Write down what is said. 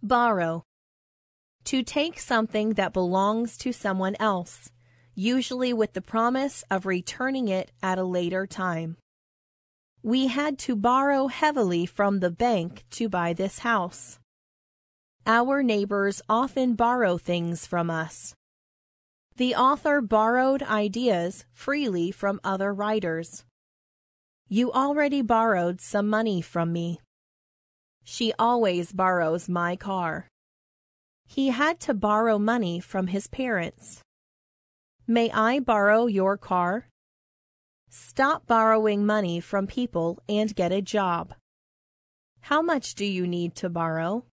Borrow. To take something that belongs to someone else, usually with the promise of returning it at a later time. We had to borrow heavily from the bank to buy this house. Our neighbors often borrow things from us. The author borrowed ideas freely from other writers. You already borrowed some money from me. She always borrows my car. He had to borrow money from his parents. May I borrow your car? Stop borrowing money from people and get a job. How much do you need to borrow?